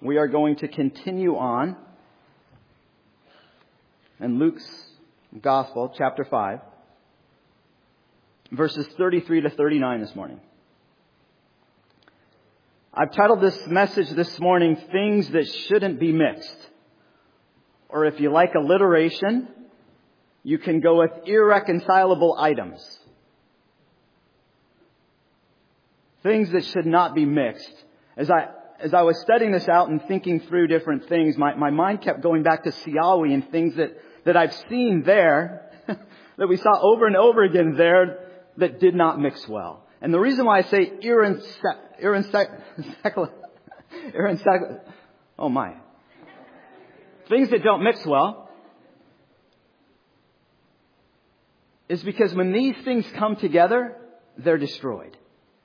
We are going to continue on in Luke's Gospel, chapter 5, verses 33 to 39 this morning. I've titled this message this morning, Things That Shouldn't Be Mixed. Or if you like alliteration, you can go with irreconcilable items. Things that should not be mixed. As I was studying this out and thinking through different things, my mind kept going back to Siawi and things that I've seen there, that we saw over and over again there, that did not mix well. And the reason why I say things that don't mix well, is because when these things come together, they're destroyed.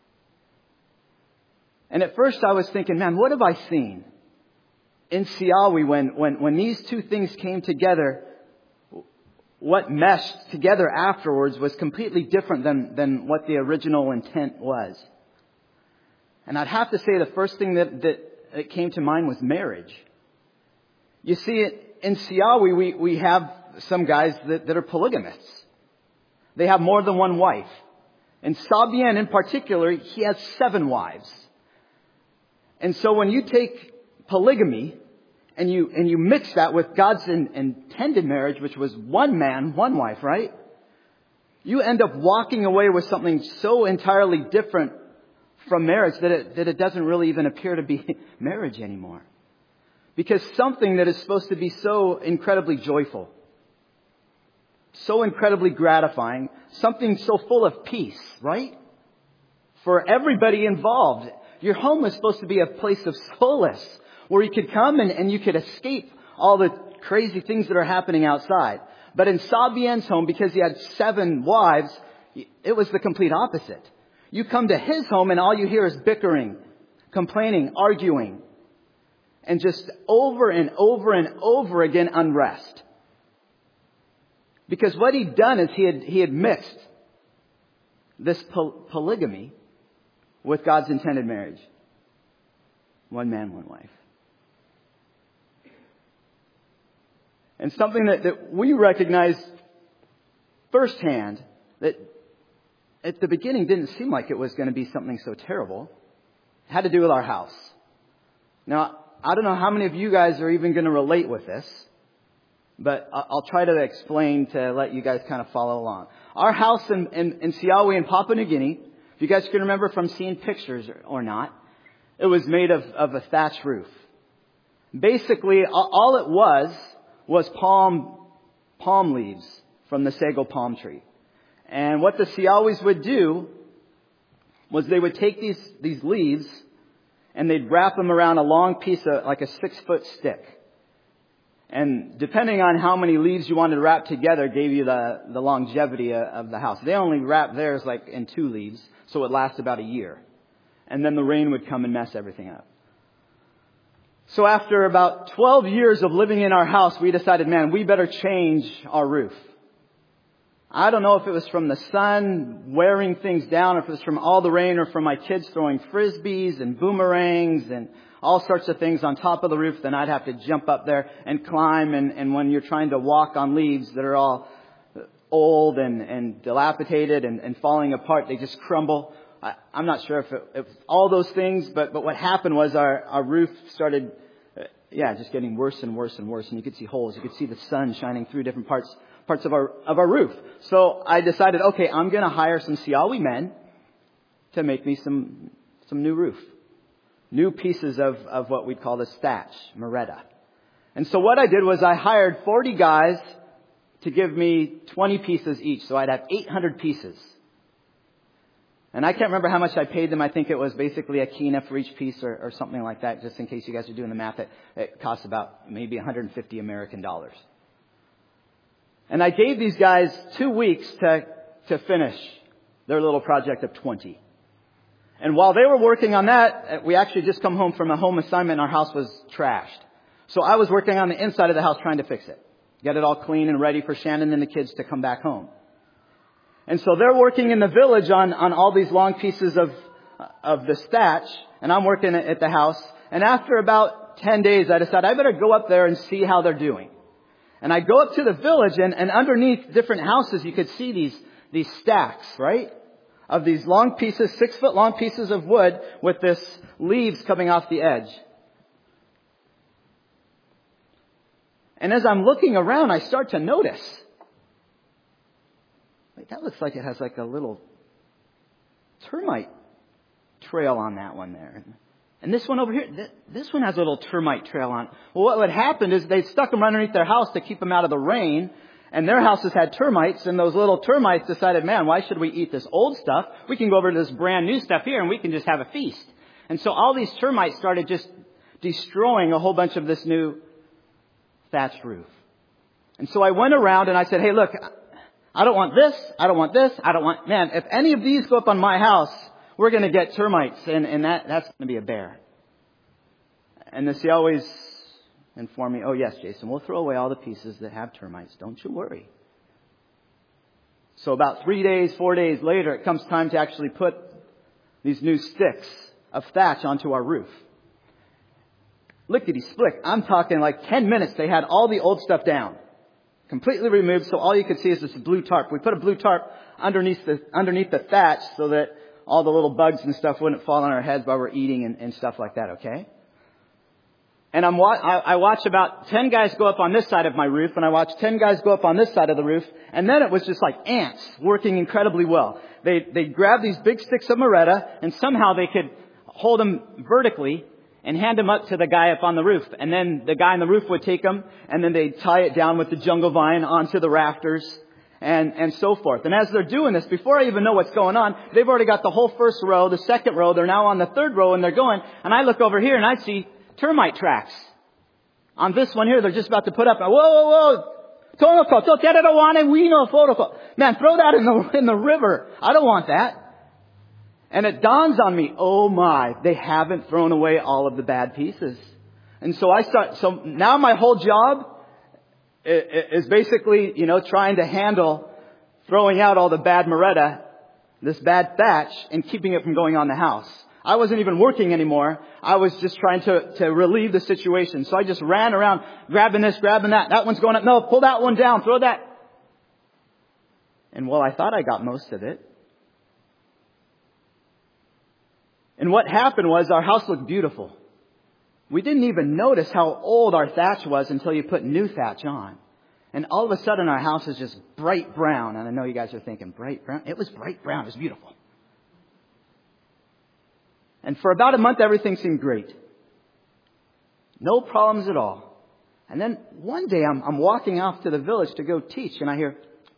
And at first I was thinking, man, what have I seen in Siawi when these two things came together? What meshed together afterwards was completely different than what the original intent was. And I'd have to say the first thing that came to mind was marriage. You see, in Siawi, we have some guys that are polygamists. They have more than one wife. And Sabien in particular, he has 7 wives. And so when you take polygamy and you mix that with God's intended marriage, which was one man, one wife, right? You end up walking away with something so entirely different from marriage that it doesn't really even appear to be marriage anymore. Because something that is supposed to be so incredibly joyful, so incredibly gratifying, something so full of peace, right? For everybody involved. Your home was supposed to be a place of solace where you could come and you could escape all the crazy things that are happening outside. But in Sabien's home, because he had 7 wives, it was the complete opposite. You come to his home and all you hear is bickering, complaining, arguing, and just over and over and over again unrest. Because what he'd done is he had mixed this polygamy with God's intended marriage. One man, one wife. And something that we recognize firsthand, that at the beginning didn't seem like it was going to be something so terrible, had to do with our house. Now, I don't know how many of you guys are even going to relate with this, but I'll try to explain to let you guys kind of follow along. Our house in Siawi in Papua New Guinea, if you guys can remember from seeing pictures or not, it was made of a thatch roof. Basically, all it was palm leaves from the sago palm tree. And what the Siawis would do was they would take these leaves and they'd wrap them around a long piece of, like a 6-foot stick. And depending on how many leaves you wanted to wrap together gave you the longevity of the house. They only wrapped theirs like in 2 leaves, so it lasts about a year. And then the rain would come and mess everything up. So after about 12 years of living in our house, we decided, man, we better change our roof. I don't know if it was from the sun wearing things down, or if it was from all the rain, or from my kids throwing frisbees and boomerangs and all sorts of things on top of the roof. Then I'd have to jump up there and climb. And when you're trying to walk on leaves that are all old and dilapidated and falling apart, they just crumble. I'm not sure if it was all those things, but what happened was our roof started, just getting worse and worse and worse. And you could see holes. You could see the sun shining through different parts of our roof. So I decided, okay, I'm going to hire some Siawi men to make me some new roof. New pieces of what we'd call the thatch, Moretta. And so what I did was I hired 40 guys to give me 20 pieces each. So I'd have 800 pieces. And I can't remember how much I paid them. I think it was basically a kina for each piece or something like that. Just in case you guys are doing the math, it costs about maybe 150 American dollars. And I gave these guys 2 weeks to finish their little project of 20. And while they were working on that, we actually just come home from a home assignment and our house was trashed. So I was working on the inside of the house trying to fix it. Get it all clean and ready for Shannon and the kids to come back home. And so they're working in the village on all these long pieces of the thatch, and I'm working at the house. And after about 10 days, I decided I better go up there and see how they're doing. And I go up to the village, and underneath different houses, you could see these stacks, right? Of these long pieces, 6-foot long pieces of wood with this leaves coming off the edge. And as I'm looking around, I start to notice, wait, that looks like it has like a little termite trail on that one there. And this one over here, this one has a little termite trail on it. Well, what would happen is they stuck them underneath their house to keep them out of the rain. And their houses had termites, and those little termites decided, man, why should we eat this old stuff? We can go over to this brand new stuff here, and we can just have a feast. And so all these termites started just destroying a whole bunch of this new thatched roof. And so I went around and I said, hey, look, I don't want this. I don't want this. I don't want, man, if any of these go up on my house, we're going to get termites, and that's going to be a bear. And she always informed me, oh yes, Jason, we'll throw away all the pieces that have termites. Don't you worry. So about 4 days later, it comes time to actually put these new sticks of thatch onto our roof. Lickety split. I'm talking like 10 minutes. They had all the old stuff down, completely removed. So all you could see is this blue tarp. We put a blue tarp underneath the thatch so that all the little bugs and stuff wouldn't fall on our heads while we're eating and stuff like that. Okay. And I watch about 10 guys go up on this side of my roof, and I watch 10 guys go up on this side of the roof, and then it was just like ants working incredibly well. They grabbed these big sticks of Moretta, and somehow they could hold them vertically and hand them up to the guy up on the roof. And then the guy on the roof would take them, and then they'd tie it down with the jungle vine onto the rafters, and so forth. And as they're doing this, before I even know what's going on, they've already got the whole first row, the second row, they're now on the third row, and they're going, and I look over here and I see termite tracks. On this one here, they're just about to put up. Whoa. Man, throw that in the river. I don't want that. And it dawns on me, oh my, they haven't thrown away all of the bad pieces. And so so now my whole job is basically, trying to handle throwing out all the bad Moretta, this bad thatch, and keeping it from going on the house. I wasn't even working anymore. I was just trying to relieve the situation. So I just ran around grabbing this, grabbing that. That one's going up. No, pull that one down. Throw that. And I thought I got most of it. And what happened was our house looked beautiful. We didn't even notice how old our thatch was until you put new thatch on. And all of a sudden our house is just bright brown. And I know you guys are thinking, bright brown? It was bright brown. It was beautiful. And for about a month, everything seemed great. No problems at all. And then one day, I'm walking off to the village to go teach, and I hear,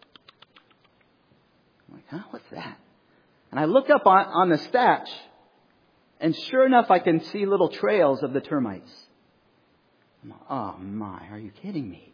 I'm like, huh, what's that? And I look up on the thatch, and sure enough, I can see little trails of the termites. I'm like, oh my, are you kidding me?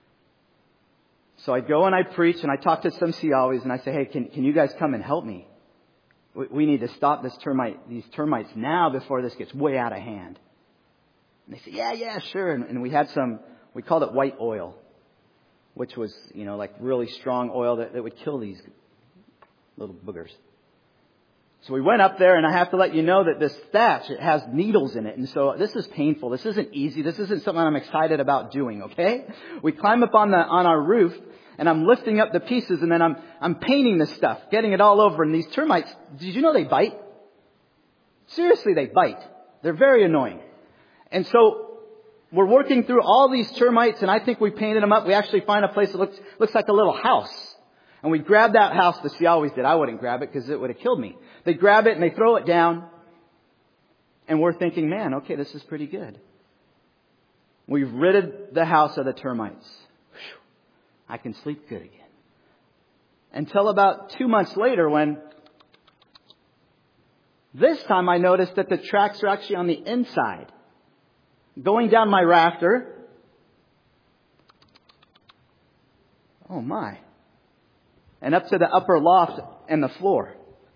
So I go and I preach, and I talk to some Siawis, and I say, hey, can you guys come and help me? We need to stop these termites now before this gets way out of hand. And they say, yeah, sure. And we had we called it white oil, which was, like really strong oil that would kill these little boogers. So we went up there, and I have to let you know that this thatch, it has needles in it. And so this is painful. This isn't easy. This isn't something I'm excited about doing, okay? We climb up on our roof, and I'm lifting up the pieces, and then I'm painting this stuff, getting it all over. And these termites, did you know they bite? Seriously, they bite. They're very annoying. And so we're working through all these termites, and I think we painted them up. We actually find a place that looks like a little house. And we grab that house. The Siawis did. I wouldn't grab it because it would have killed me. They grab it and they throw it down. And we're thinking, man, okay, this is pretty good. We've ridded the house of the termites. Whew, I can sleep good again. Until about 2 months later, when this time I noticed that the tracks are actually on the inside. Going down my rafter. Oh my. And up to the upper loft and the floor.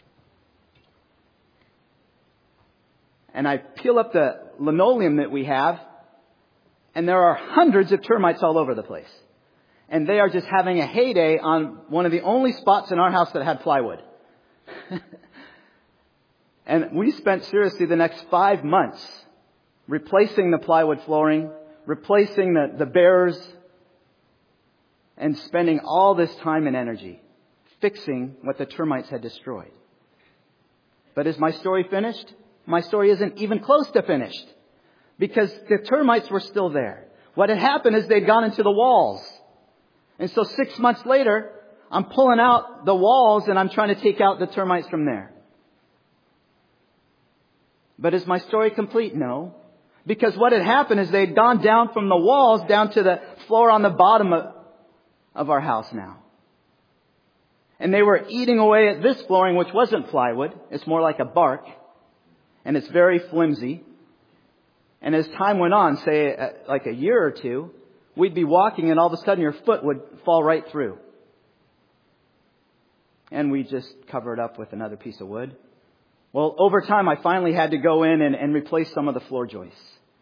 And I peel up the linoleum that we have, and there are hundreds of termites all over the place. And they are just having a heyday on one of the only spots in our house that had plywood. And we spent seriously the next 5 months replacing the plywood flooring, replacing the bears, and spending all this time and energy fixing what the termites had destroyed. But is my story finished? My story isn't even close to finished, because the termites were still there. What had happened is they'd gone into the walls. And so 6 months later, I'm pulling out the walls and I'm trying to take out the termites from there. But is my story complete? No. Because what had happened is they'd gone down from the walls down to the floor on the bottom of our house now. And they were eating away at this flooring, which wasn't plywood. It's more like a bark. And it's very flimsy. And as time went on, say like a year or two, we'd be walking and all of a sudden your foot would fall right through. And we just cover it up with another piece of wood. Well, over time, I finally had to go in and replace some of the floor joists.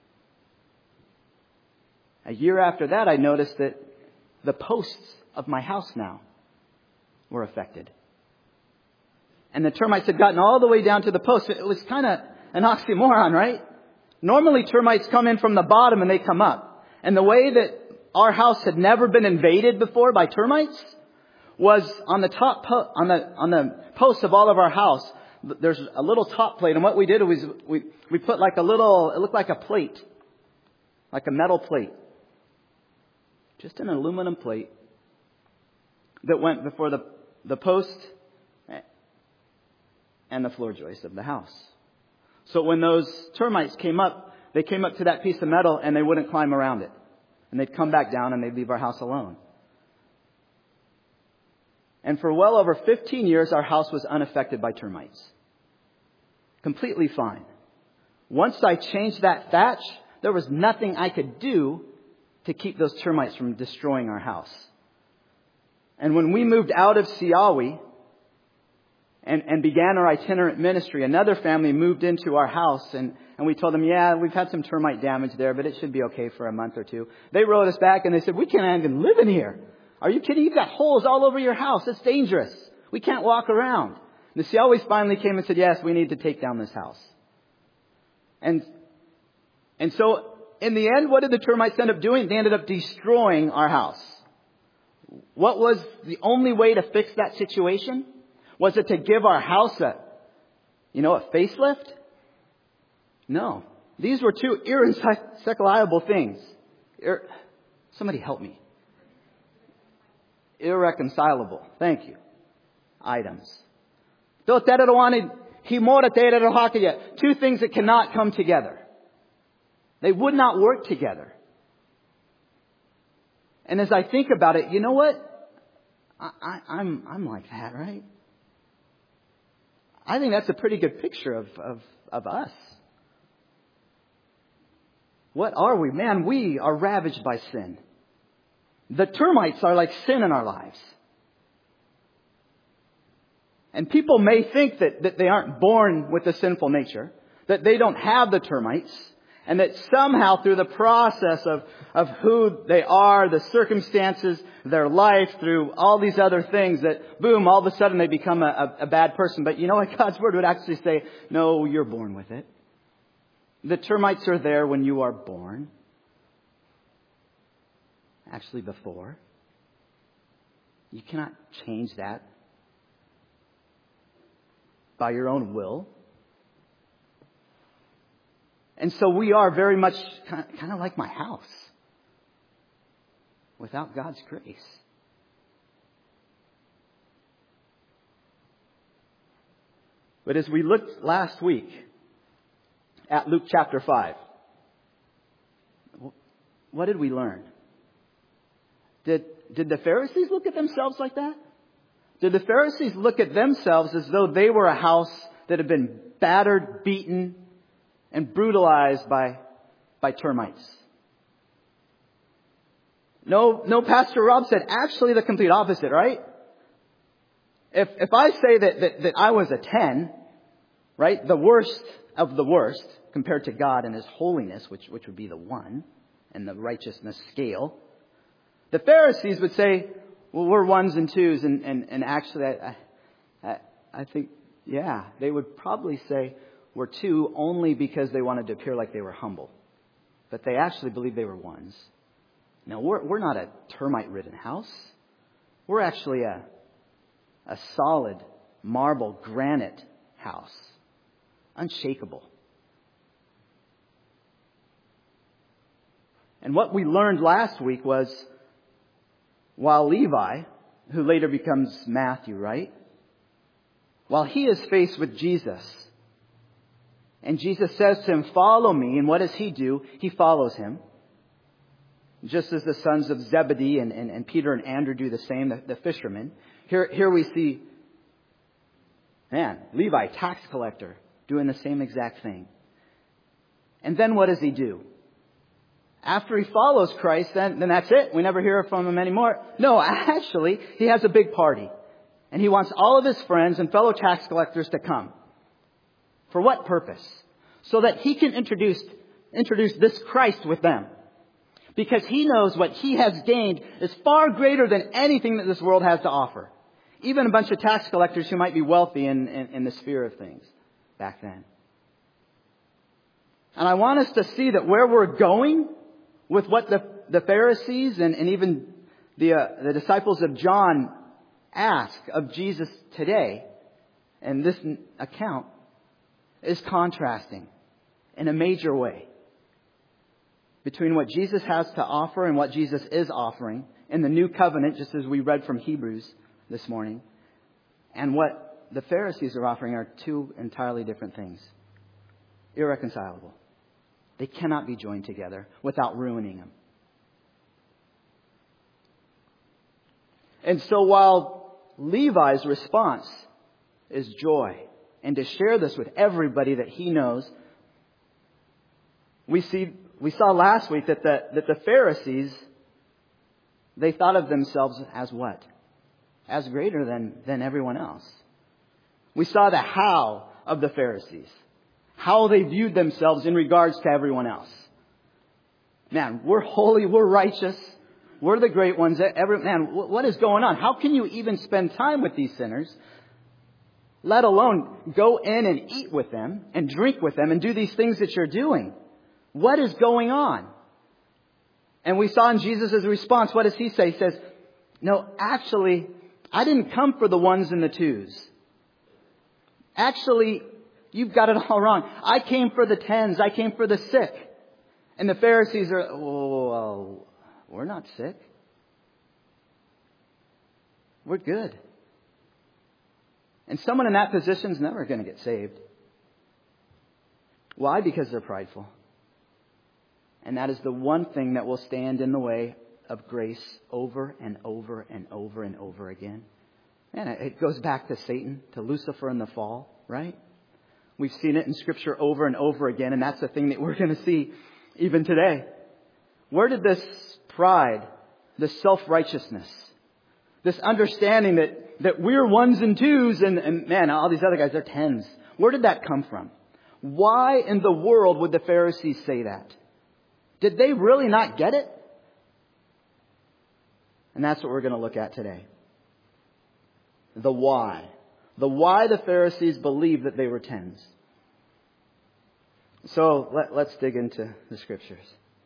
A year after that, I noticed that the posts of my house now were affected. And the termites had gotten all the way down to the posts. It was kind of an oxymoron, right? Normally, termites come in from the bottom and they come up. And the way that our house had never been invaded before by termites was on the top on the posts of all of our house. There's a little top plate, and what we did was we put like a little, it looked like a plate, like a metal plate, just an aluminum plate that went before the post and the floor joist of the house. So when those termites came up, they came up to that piece of metal and they wouldn't climb around it. And they'd come back down and they'd leave our house alone. And for well over 15 years, our house was unaffected by termites. Completely fine. Once I changed that thatch, there was nothing I could do to keep those termites from destroying our house. And when we moved out of Siawi and began our itinerant ministry, another family moved into our house and we told them, yeah, we've had some termite damage there, but it should be okay for a month or two. They wrote us back and they said, we can't even live in here. Are you kidding? You've got holes all over your house. It's dangerous. We can't walk around. And the Siawis finally came and said, yes, we need to take down this house. And so in the end, what did the termites end up doing? They ended up destroying our house. What was the only way to fix that situation? Was it to give our house a facelift? No. These were two irreconcilable things. Somebody help me. Irreconcilable. Thank you. Items. Two things that cannot come together. They would not work together. And as I think about it, you know what? I'm like that, right? I think that's a pretty good picture of us. What are we? Man, we are ravaged by sin. The termites are like sin in our lives. And people may think that they aren't born with a sinful nature, that they don't have the termites, and that somehow through the process of who they are, the circumstances, their life, through all these other things, that boom, all of a sudden they become a bad person. But you know what? God's Word would actually say, no, you're born with it. The termites are there when you are born. Actually, before. You cannot change that by your own will. And so we are very much kind of like my house without God's grace. But as we looked last week at Luke chapter 5, what did we learn? Did the Pharisees look at themselves like that? Did the Pharisees look at themselves as though they were a house that had been battered, beaten, and brutalized by termites? No, Pastor Rob said actually the complete opposite, right? If I say that I was a 10, right, the worst of the worst compared to God and His holiness, which would be the 1, and the righteousness scale, the Pharisees would say, well, we're 1s and 2s, and actually I think, yeah, they would probably say, were two only because they wanted to appear like they were humble. But they actually believed they were ones. Now, we're not a termite-ridden house. We're actually a solid marble granite house. Unshakable. And what we learned last week was, while Levi, who later becomes Matthew, right? While he is faced with Jesus, and Jesus says to him, "Follow me," and what does he do? He follows him. Just as the sons of Zebedee and Peter and Andrew do the same, the fishermen. Here we see, Levi, tax collector, doing the same exact thing. And then what does he do? After he follows Christ, then that's it. We never hear from him anymore. No, actually, he has a big party. And he wants all of his friends and fellow tax collectors to come. For what purpose? So that he can introduce this Christ with them. Because he knows what he has gained is far greater than anything that this world has to offer. Even a bunch of tax collectors who might be wealthy in the sphere of things back then. And I want us to see that where we're going with what the Pharisees and even the disciples of John ask of Jesus today, and this account, is contrasting in a major way between what Jesus has to offer and what Jesus is offering in the new covenant, just as we read from Hebrews this morning, and what the Pharisees are offering are two entirely different things. Irreconcilable. They cannot be joined together without ruining them. And so while Levi's response is joy, and to share this with everybody that he knows, we saw last week that the Pharisees, they thought of themselves as what? As greater than everyone else. We saw the how of the Pharisees. How they viewed themselves in regards to everyone else. Man, we're holy, we're righteous, we're the great ones. What is going on? How can you even spend time with these sinners, let alone go in and eat with them and drink with them and do these things that you're doing? What is going on? And we saw in Jesus' response, what does he say? He says, no, actually, I didn't come for the ones and the twos. Actually, you've got it all wrong. I came for the tens. I came for the sick. And the Pharisees are, well, we're not sick. We're good. And someone in that position is never going to get saved. Why? Because they're prideful. And that is the one thing that will stand in the way of grace over and over and over and over again. And it goes back to Satan, to Lucifer in the fall, right? We've seen it in Scripture over and over again, and that's the thing that we're going to see even today. Where did this pride, this self-righteousness, this understanding that we're ones and twos and man, all these other guys, they're tens. Where did that come from? Why in the world would the Pharisees say that? Did they really not get it? And that's what we're going to look at today. The why. The why the Pharisees believed that they were tens. So let's dig into the Scriptures.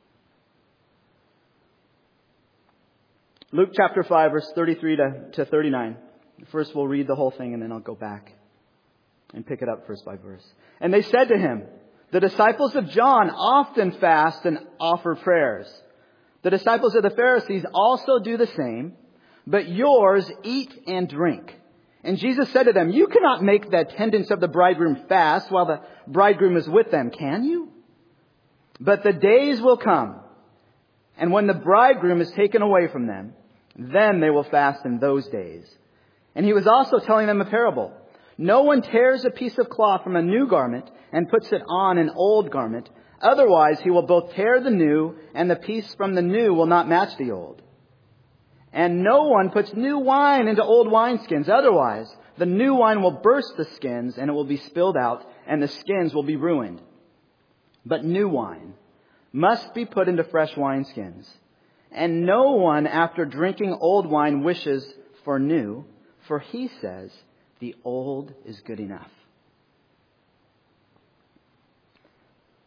Luke chapter 5, verse 33 to 39. First we'll read the whole thing and then I'll go back and pick it up verse by verse. And they said to him, the disciples of John often fast and offer prayers. The disciples of the Pharisees also do the same, but yours eat and drink. And Jesus said to them, you cannot make the attendants of the bridegroom fast while the bridegroom is with them, can you? But the days will come, and when the bridegroom is taken away from them, then they will fast in those days. And he was also telling them a parable. No one tears a piece of cloth from a new garment and puts it on an old garment. Otherwise, he will both tear the new, and the piece from the new will not match the old. And no one puts new wine into old wineskins. Otherwise, the new wine will burst the skins, and it will be spilled out, and the skins will be ruined. But new wine must be put into fresh wineskins. And no one, after drinking old wine, wishes for new, for he says, the old is good enough.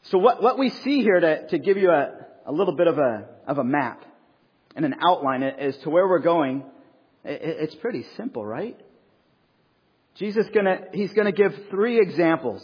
So what we see here, to give you a little bit of a map and an outline as to where we're going, it's pretty simple, right? Jesus he's gonna give 3 examples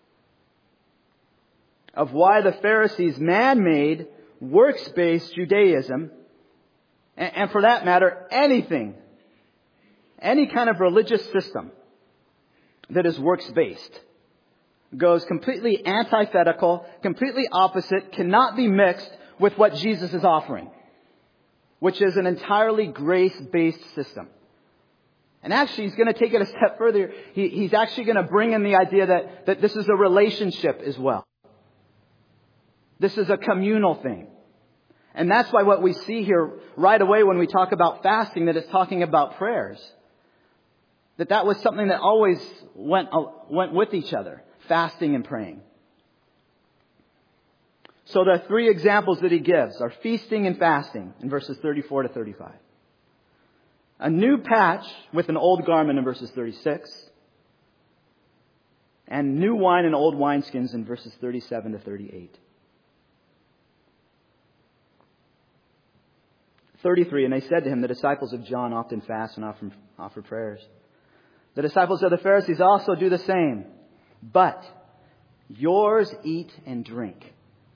of why the Pharisees' man-made, works-based Judaism, and for that matter, any kind of religious system that is works-based, goes completely antithetical, completely opposite, cannot be mixed with what Jesus is offering, which is an entirely grace-based system. And actually, he's going to take it a step further. He's actually going to bring in the idea that this is a relationship as well. This is a communal thing. And that's why what we see here right away when we talk about fasting, that it's talking about prayers. That was something that always went with each other, fasting and praying. So the 3 examples that he gives are feasting and fasting in verses 34 to 35. A new patch with an old garment in verses 36. And new wine and old wineskins in verses 37 to 38. 33, and they said to him, the disciples of John often fast and offer prayers. The disciples of the Pharisees also do the same. But yours eat and drink.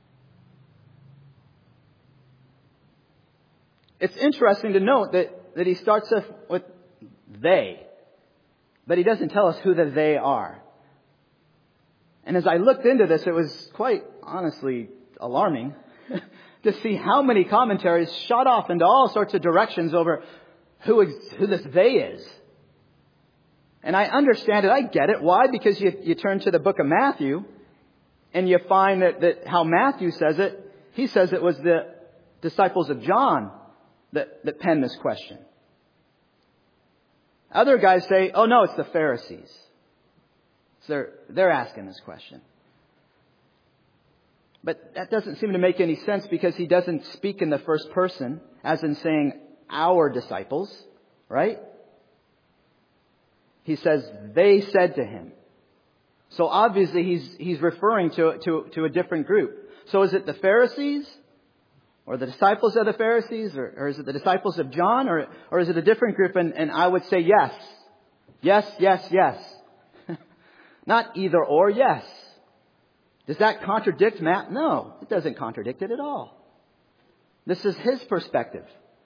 It's interesting to note that he starts with they. But he doesn't tell us who the they are. And as I looked into this, it was quite honestly alarming to see how many commentaries shot off into all sorts of directions over who this they is. And I understand it. I get it. Why? Because you turn to the book of Matthew and you find that how Matthew says it, he says it was the disciples of John that penned this question. Other guys say, oh no, it's the Pharisees. So they're asking this question. But that doesn't seem to make any sense because he doesn't speak in the first person, as in saying our disciples, right? He says, they said to him. So obviously he's referring to a different group. So is it the Pharisees? Or the disciples of the Pharisees? Or is it the disciples of John? Or is it a different group? And I would say yes. Yes, yes, yes. Not either or, yes. Does that contradict Matt? No, it doesn't contradict it at all. This is his perspective.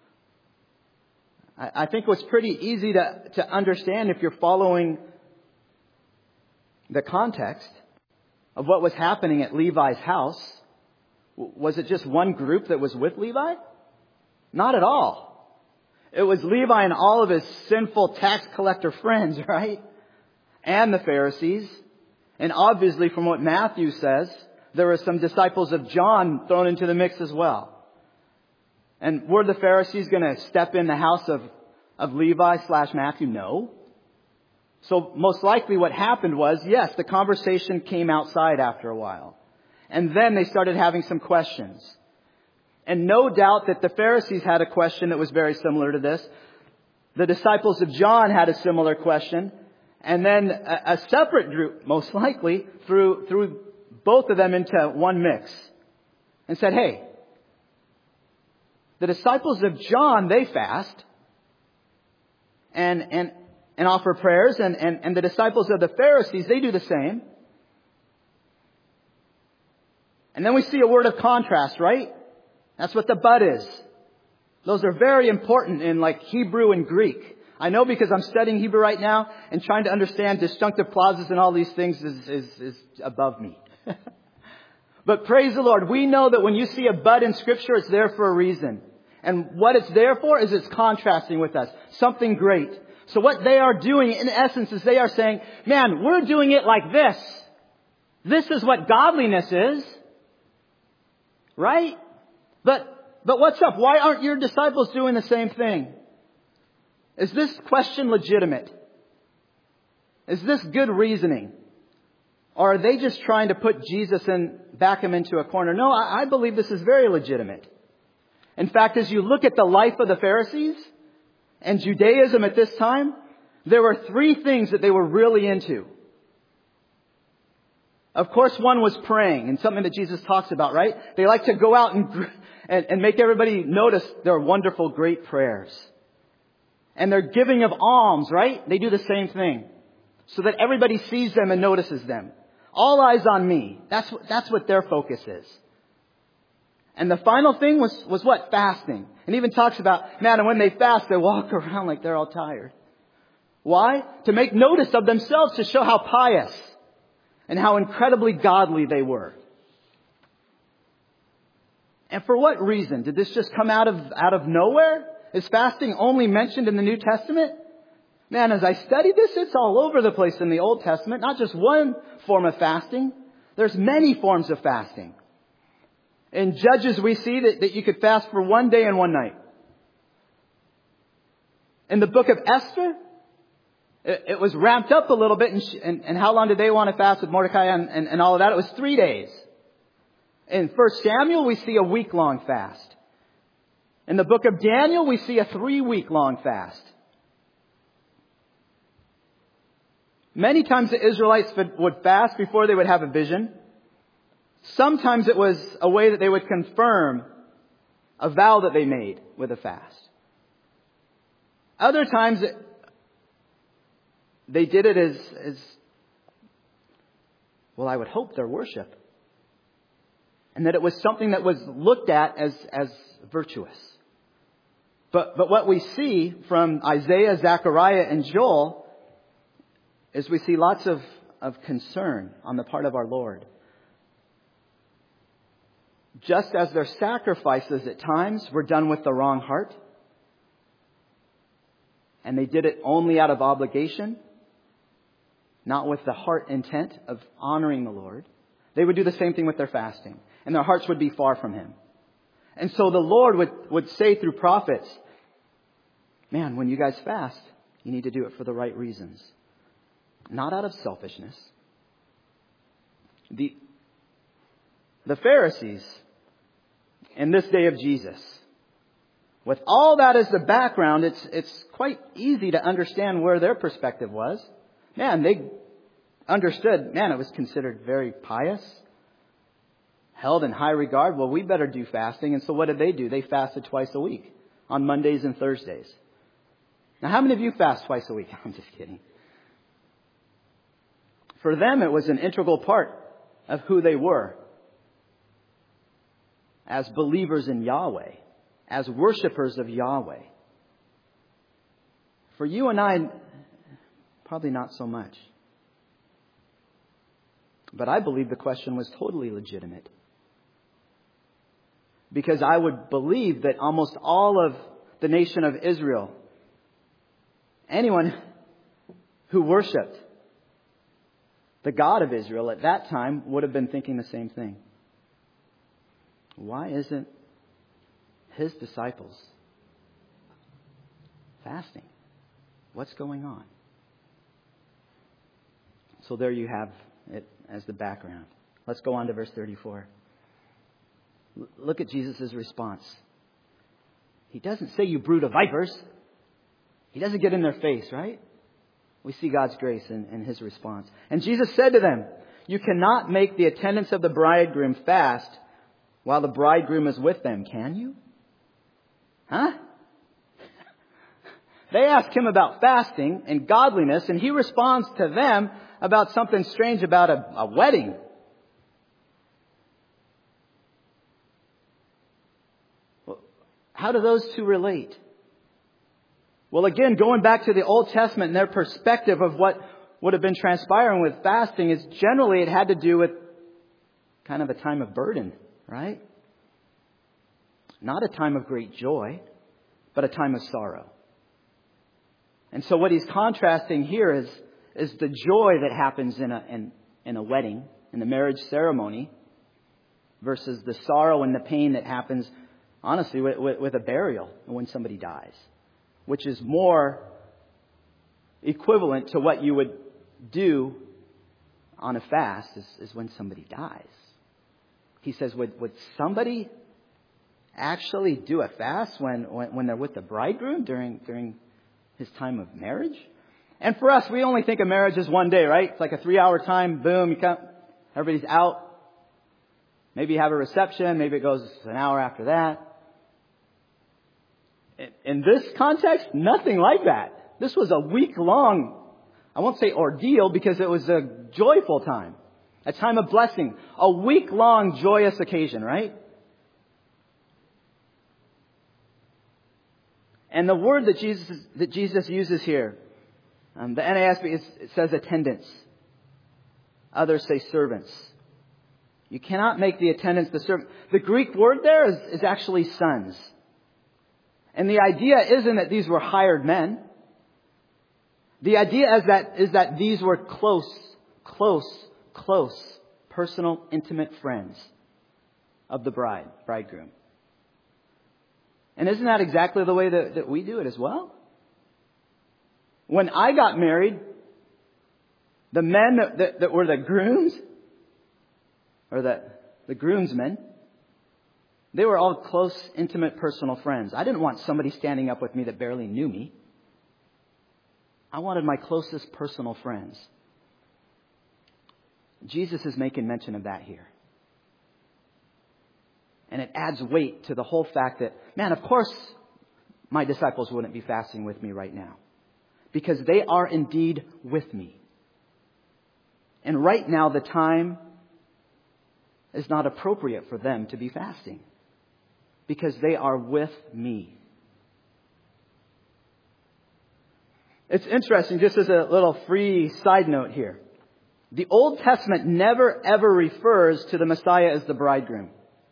I think what's pretty easy to understand if you're following the context of what was happening at Levi's house. Was it just one group that was with Levi? Not at all. It was Levi and all of his sinful tax collector friends, right? And the Pharisees. And obviously from what Matthew says, there were some disciples of John thrown into the mix as well. And were the Pharisees going to step in the house of Levi / Matthew? No. So most likely what happened was, yes, the conversation came outside after a while. And then they started having some questions. And no doubt that the Pharisees had a question that was very similar to this. The disciples of John had a similar question. And then a separate group, most likely, threw both of them into one mix. And said, hey, the disciples of John, they fast. And offer prayers. And the disciples of the Pharisees, they do the same. And then we see a word of contrast, right? That's what the but is. Those are very important in like Hebrew and Greek. I know because I'm studying Hebrew right now and trying to understand disjunctive clauses and all these things is above me. But praise the Lord. We know that when you see a but in Scripture, it's there for a reason. And what it's there for is it's contrasting with us. Something great. So what they are doing in essence is they are saying, man, we're doing it like this. This is what godliness is. Right? But what's up? Why aren't your disciples doing the same thing? Is this question legitimate? Is this good reasoning? Or are they just trying to put Jesus back him into a corner? No, I believe this is very legitimate. In fact, as you look at the life of the Pharisees and Judaism at this time, there were 3 things that they were really into. Of course, one was praying, and something that Jesus talks about, right? They like to go out and make everybody notice their wonderful, great prayers. And they're giving of alms, right? They do the same thing. So that everybody sees them and notices them. All eyes on me. That's what their focus is. And the final thing was what? Fasting. And even talks about, man, and when they fast, they walk around like they're all tired. Why? To make notice of themselves, to show how pious and how incredibly godly they were. And for what reason? Did this just come out of nowhere? Is fasting only mentioned in the New Testament? Man, as I studied this, it's all over the place in the Old Testament. Not just one form of fasting. There's many forms of fasting. In Judges, we see that you could fast for 1 day and 1 night. In the book of Esther, it was ramped up a little bit. And how long did they want to fast with Mordecai and all of that? It was 3 days. In 1 Samuel, we see a week-long fast. In the book of Daniel, we see a 3-week-long fast. Many times the Israelites would fast before they would have a vision. Sometimes it was a way that they would confirm a vow that they made with a fast. Other times they did it as well, I would hope their worship. And that it was something that was looked at as virtuous. But what we see from Isaiah, Zechariah, and Joel is we see lots of concern on the part of our Lord. Just as their sacrifices at times were done with the wrong heart, and they did it only out of obligation, not with the heart intent of honoring the Lord, they would do the same thing with their fasting, and their hearts would be far from Him. And so the Lord would say through prophets, man, when you guys fast, you need to do it for the right reasons. Not out of selfishness. The Pharisees in this day of Jesus, with all that as the background, it's quite easy to understand where their perspective was. Man, they understood, man, it was considered very pious, held in high regard. Well, we better do fasting. And so what did they do? They fasted twice a week on Mondays and Thursdays. Now, how many of you fast twice a week? I'm just kidding. For them, it was an integral part of who they were as believers in Yahweh, as worshipers of Yahweh. For you and I, probably not so much. But I believe the question was totally legitimate. Because I would believe that almost all of the nation of Israel, anyone who worshipped the God of Israel at that time would have been thinking the same thing. Why isn't His disciples fasting? What's going on? So there you have it as the background. Let's go on to verse 34. Look at Jesus' response. He doesn't say, you brood of vipers. He doesn't get in their face, right? We see God's grace in His response. And Jesus said to them, you cannot make the attendants of the bridegroom fast while the bridegroom is with them, can you? Huh? They ask Him about fasting and godliness, and He responds to them about something strange about a wedding. Well, how do those two relate? Well, again, going back to the Old Testament and their perspective of what would have been transpiring with fasting is generally it had to do with kind of a time of burden, right? Not a time of great joy, but a time of sorrow. And so what He's contrasting here is the joy that happens in a wedding, in the marriage ceremony, versus the sorrow and the pain that happens, honestly, with a burial when somebody dies, which is more equivalent to what you would do on a fast is when somebody dies. He says, would somebody actually do a fast when they're with the bridegroom during his time of marriage? And for us, we only think of marriage as 1 day, right? It's like a 3-hour time, boom, you come. Everybody's out. Maybe you have a reception. Maybe it goes an hour after that. In this context, nothing like that. This was a week-long, I won't say ordeal because it was a joyful time. A time of blessing. A week-long joyous occasion, right? And the word that Jesus uses here, the NASB, it says attendants. Others say servants. You cannot make the attendants the servant. The Greek word there is actually sons. And the idea isn't that these were hired men. The idea is that these were close, personal, intimate friends of the bridegroom. And isn't that exactly the way that we do it as well? When I got married, the men that were the grooms, or the groomsmen, they were all close, intimate, personal friends. I didn't want somebody standing up with me that barely knew me. I wanted my closest personal friends. Jesus is making mention of that here. And it adds weight to the whole fact that, man, of course my disciples wouldn't be fasting with me right now. Because they are indeed with me. And right now the time is not appropriate for them to be fasting. Because they are with me. It's interesting, just as a little free side note here. The Old Testament never ever refers to the Messiah as the bridegroom.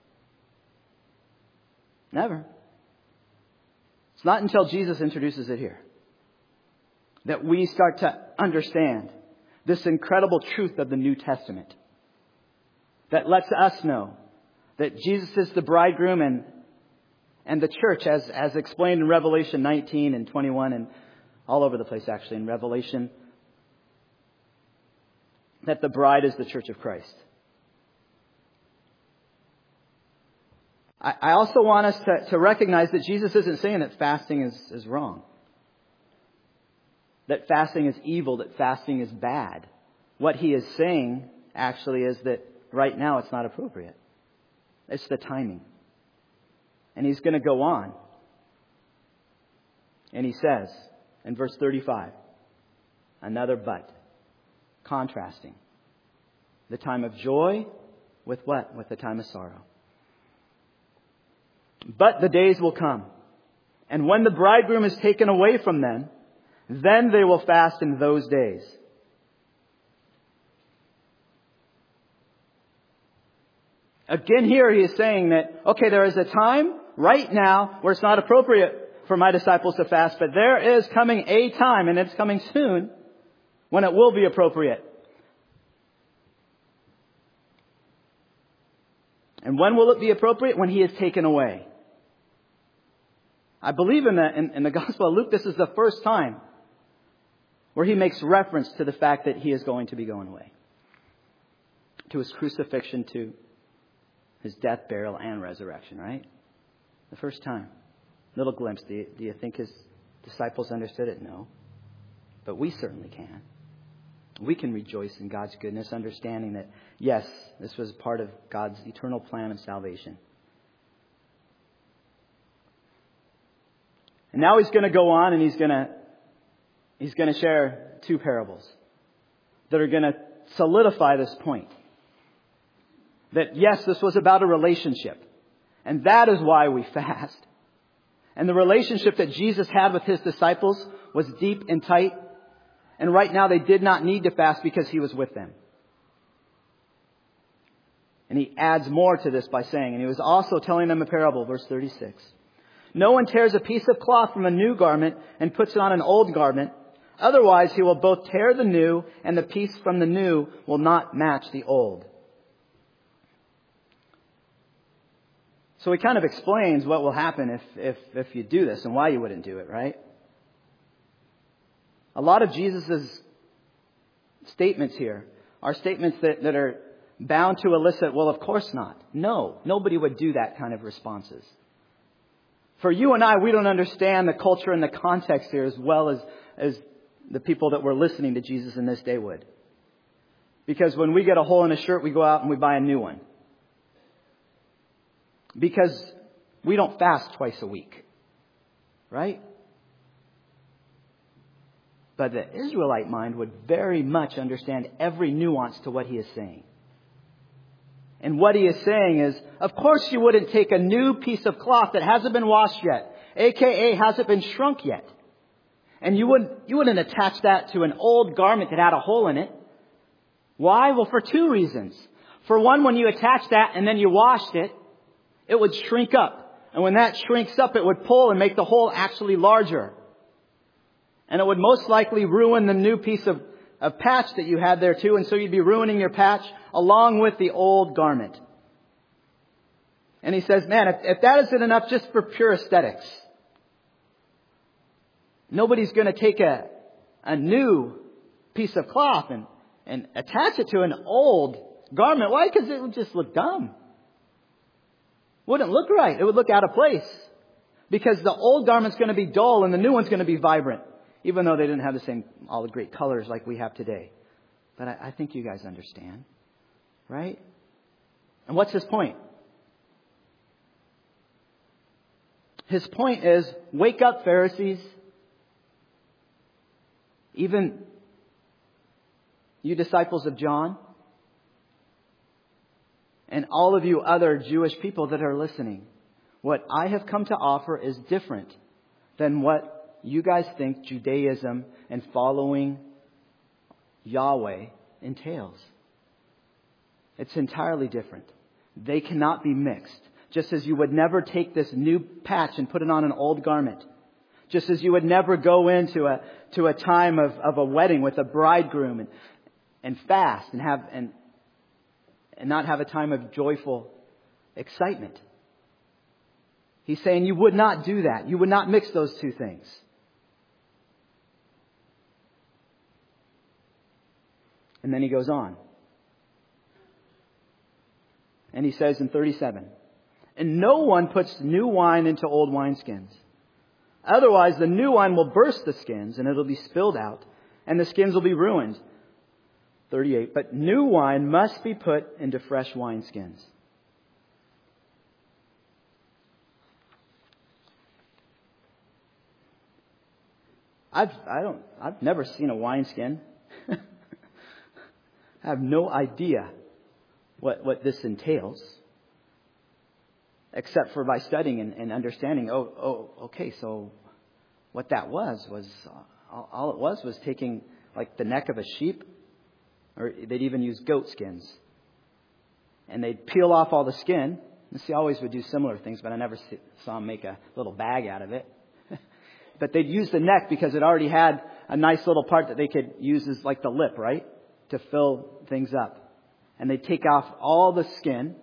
Never. It's not until Jesus introduces it here that we start to understand this incredible truth of the New Testament that lets us know that Jesus is the bridegroom and the church, as explained in Revelation 19 and 21 and all over the place actually in Revelation, that the bride is the church of Christ. I also want us to recognize that Jesus isn't saying that fasting is wrong. That fasting is evil, that fasting is bad. What he is saying actually is that right now it's not appropriate. It's the timing. And he's going to go on. And he says in verse 35, another but. Contrasting. The time of joy with what? With the time of sorrow. But the days will come, and when the bridegroom is taken away from them, then they will fast in those days. Again here he is saying that, okay, there is a time right now where it's not appropriate for my disciples to fast, but there is coming a time, and it's coming soon, when it will be appropriate. And when will it be appropriate? When he is taken away. I believe in the Gospel of Luke, this is the first time where he makes reference to the fact that he is going to be going away. To his crucifixion, to his death, burial, and resurrection, right? The first time. Little glimpse. Do you think his disciples understood it? No. But we certainly can. We can rejoice in God's goodness, understanding that, yes, this was part of God's eternal plan of salvation. And now he's going to go on and he's going to share two parables that are going to solidify this point. That yes, this was about a relationship. And that is why we fast. And the relationship that Jesus had with his disciples was deep and tight. And right now they did not need to fast because he was with them. And he adds more to this by saying, and he was also telling them a parable, verse 36. No one tears a piece of cloth from a new garment and puts it on an old garment. Otherwise, he will both tear the new, and the piece from the new will not match the old. So he kind of explains what will happen if you do this and why you wouldn't do it, right? A lot of Jesus' statements here are statements that are bound to elicit, well, of course not. No, nobody would do that kind of responses. For you and I, we don't understand the culture and the context here as well as the people that were listening to Jesus in this day would. Because when we get a hole in a shirt, we go out and we buy a new one. Because we don't fast twice a week. Right? But the Israelite mind would very much understand every nuance to what he is saying. And what he is saying is, of course you wouldn't take a new piece of cloth that hasn't been washed yet, aka hasn't been shrunk yet. And you wouldn't attach that to an old garment that had a hole in it. Why? Well, for two reasons. For one, when you attach that and then you washed it, it would shrink up. And when that shrinks up, it would pull and make the hole actually larger. And it would most likely ruin the new piece of patch that you had there too. And so you'd be ruining your patch along with the old garment. And he says, man, if that isn't enough just for pure aesthetics, nobody's going to take a new piece of cloth and attach it to an old garment. Why? Because it would just look dumb. Wouldn't look right. It would look out of place. Because the old garment's going to be dull and the new one's going to be vibrant. Even though they didn't have all the great colors like we have today. But I think you guys understand. Right? And what's his point? His point is, wake up, Pharisees. Even you disciples of John. And all of you other Jewish people that are listening. What I have come to offer is different than what you guys think Judaism and following Yahweh entails. It's entirely different. They cannot be mixed. Just as you would never take this new patch and put it on an old garment. Just as you would never go into a time of a wedding with a bridegroom and fast and not have a time of joyful excitement. He's saying you would not do that. You would not mix those two things. And then he goes on. And he says in 37, and no one puts new wine into old wineskins. Otherwise, the new wine will burst the skins and it'll be spilled out and the skins will be ruined. 38, but new wine must be put into fresh wineskins. I've never seen a wineskin. I have no idea what this entails. Except for by studying and understanding, okay, so what that was all it was taking like the neck of a sheep, or they'd even use goat skins. And they'd peel off all the skin. And see, I always would do similar things, but I never saw them make a little bag out of it. But they'd use the neck because it already had a nice little part that they could use as like the lip, right? To fill things up. And they'd take off all the skin.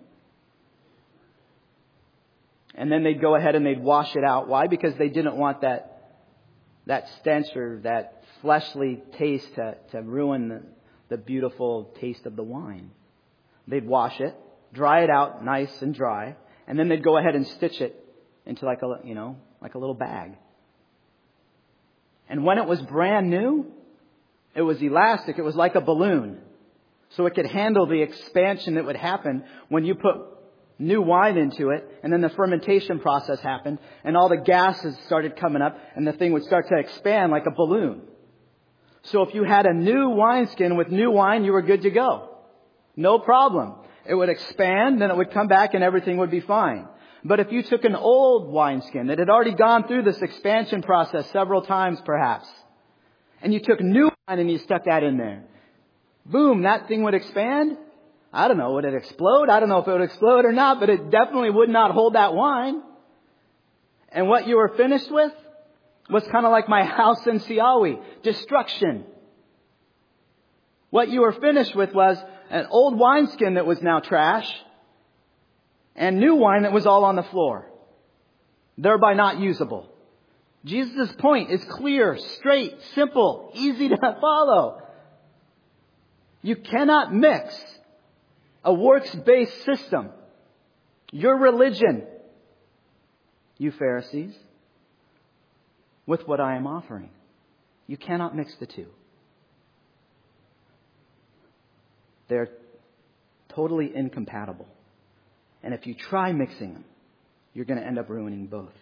And then they'd go ahead and they'd wash it out. Why? Because they didn't want that stench or that fleshly taste to ruin the beautiful taste of the wine. They'd wash it, dry it out nice and dry, and then they'd go ahead and stitch it into like a little bag. And when it was brand new, it was elastic. It was like a balloon. So it could handle the expansion that would happen when you put new wine into it, and then the fermentation process happened, and all the gases started coming up, and the thing would start to expand like a balloon. So if you had a new wineskin with new wine, you were good to go. No problem. It would expand, then it would come back, and everything would be fine. But if you took an old wineskin that had already gone through this expansion process several times perhaps, and you took new wine and you stuck that in there, boom, that thing would expand. I don't know, would it explode? I don't know if it would explode or not, but it definitely would not hold that wine. And what you were finished with was kind of like my house in Siawi, destruction. What you were finished with was an old wineskin that was now trash, and new wine that was all on the floor, thereby not usable. Jesus' point is clear, straight, simple, easy to follow. You cannot mix a works-based system, your religion, you Pharisees, with what I am offering. You cannot mix the two. They're totally incompatible. And if you try mixing them, you're going to end up ruining both.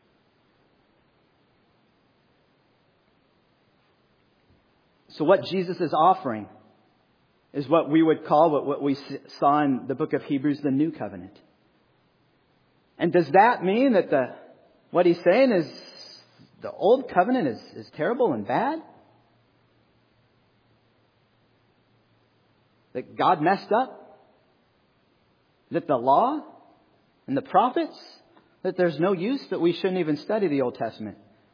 So what Jesus is offering is what we would call, what we saw in the book of Hebrews, the new covenant. And does that mean that what he's saying is the old covenant is terrible and bad? That God messed up? That the law and the prophets, that there's no use, that we shouldn't even study the Old Testament?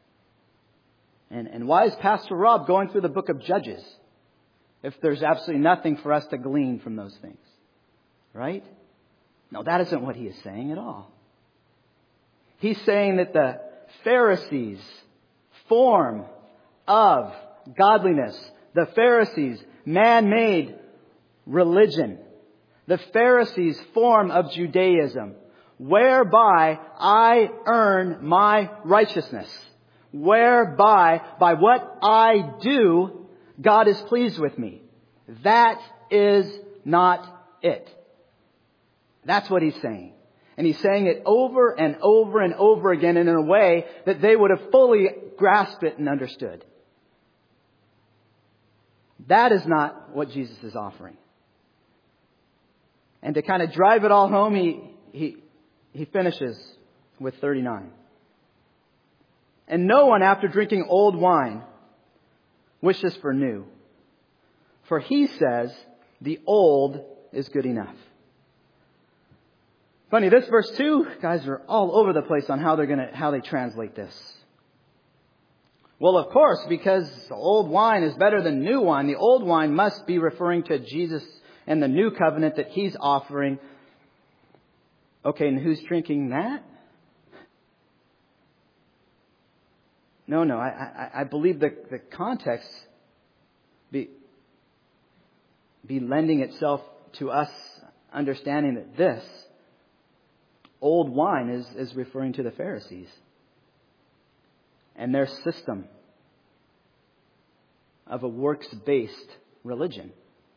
And why is Pastor Rob going through the book of Judges if there's absolutely nothing for us to glean from those things? Right? No, that isn't what he is saying at all. He's saying that the Pharisees' form of godliness, the Pharisees' man-made religion, the Pharisees' form of Judaism, whereby I earn my righteousness, whereby, by what I do, God is pleased with me. That is not it. That's what he's saying. And he's saying it over and over and over again in a way that they would have fully grasped it and understood. That is not what Jesus is offering. And to kind of drive it all home, he finishes with 39. And no one, after drinking old wine, wishes for new. For he says, the old is good enough. Funny, this verse 2, guys are all over the place on how they translate this. Well, of course, because old wine is better than new wine, the old wine must be referring to Jesus and the new covenant that he's offering. Okay, and who's drinking that? No, I believe the context be lending itself to us understanding that this old wine is referring to the Pharisees and their system of a works-based religion.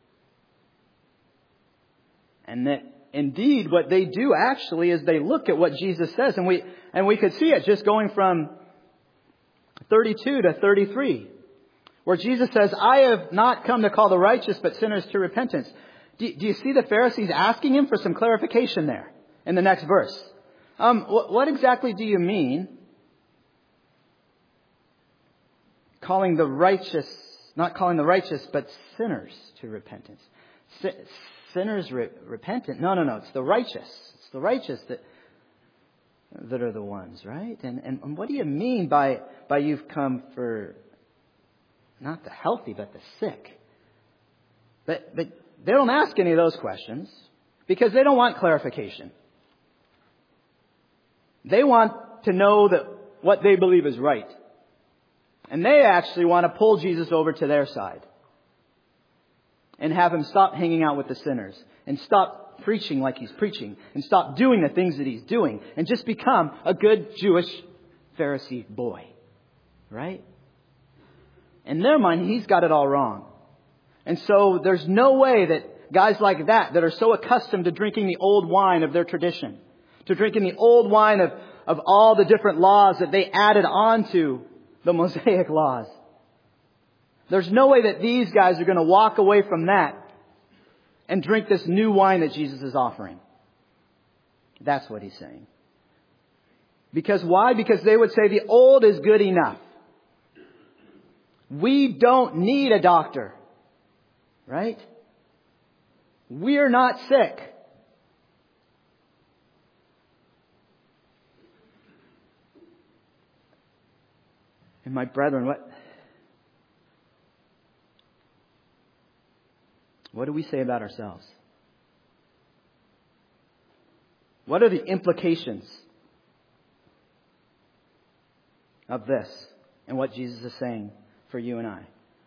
And that indeed what they do actually is they look at what Jesus says, and we could see it just going from 32 to 33, where Jesus says, I have not come to call the righteous but sinners to repentance. Do you see the Pharisees asking him for some clarification there in the next verse? What exactly do you mean not calling the righteous but sinners to repentance? Sinners repentant? No. It's the righteous. It's the righteous that are the ones, right? And what do you mean by you've come for not the healthy but the sick? But they don't ask any of those questions because they don't want clarification. They want to know that what they believe is right. And they actually want to pull Jesus over to their side and have him stop hanging out with the sinners and stop preaching like he's preaching and stop doing the things that he's doing and just become a good Jewish Pharisee boy. Right? In their mind, he's got it all wrong. And so there's no way that guys like that are so accustomed to drinking the old wine of their tradition, to drinking the old wine of all the different laws that they added on to the Mosaic laws. There's no way that these guys are going to walk away from that and drink this new wine that Jesus is offering. That's what he's saying. Because why? Because they would say the old is good enough. We don't need a doctor. Right? We're not sick. And my brethren, what do we say about ourselves? What are the implications of this and what Jesus is saying for you and I?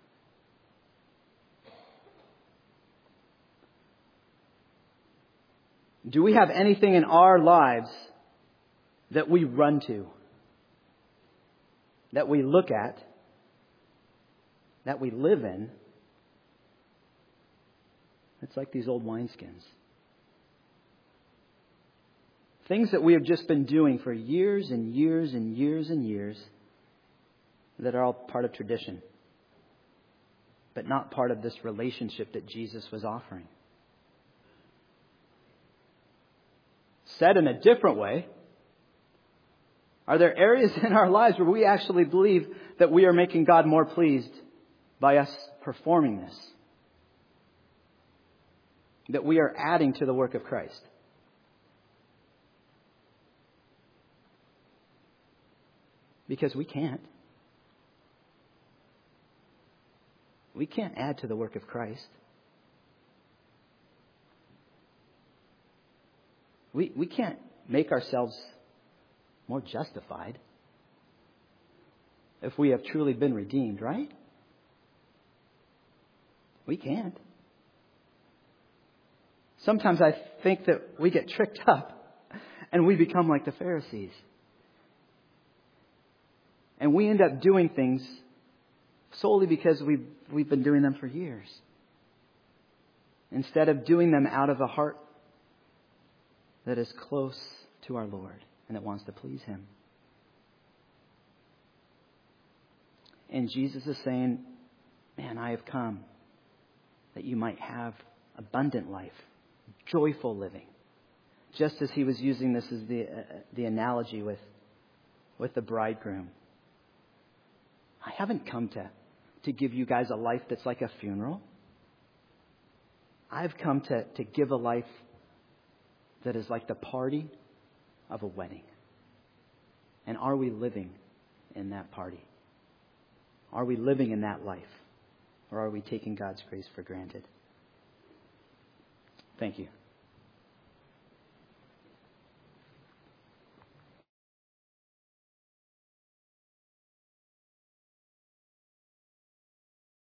Do we have anything in our lives that we run to, that we look at, that we live in, It's like these old wineskins. Things that we have just been doing for years and years and years and years that are all part of tradition, but not part of this relationship that Jesus was offering. Said in a different way, are there areas in our lives where we actually believe that we are making God more pleased by us performing this? That we are adding to the work of Christ? Because we can't. We can't add to the work of Christ. We can't make ourselves more justified if we have truly been redeemed, right? We can't. Sometimes I think that we get tricked up and we become like the Pharisees. And we end up doing things solely because we've been doing them for years, instead of doing them out of a heart that is close to our Lord and that wants to please Him. And Jesus is saying, man, I have come that you might have abundant life, joyful living. Just as He was using this as the analogy with the bridegroom. I haven't come to give you guys a life that's like a funeral. I've come to give a life that is like the party of a wedding. And are we living in that party? Are we living in that life? Or are we taking God's grace for granted? Thank you.